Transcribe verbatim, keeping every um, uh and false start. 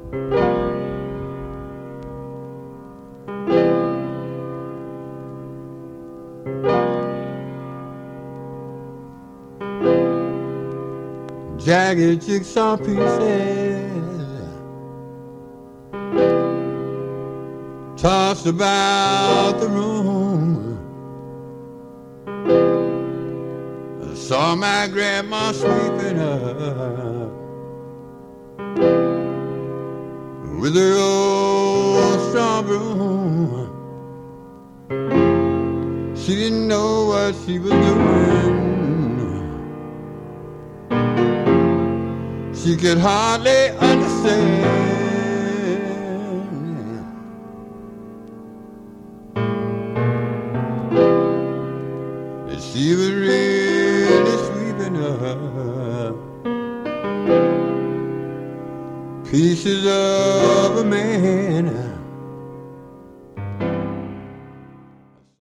Jagged jigsaw pieces tossed about the room. I saw my grandma sweeping up with her old straw broom. She didn't know what she was doing. She could hardly understand. That she was really sweeping up pieces of a man.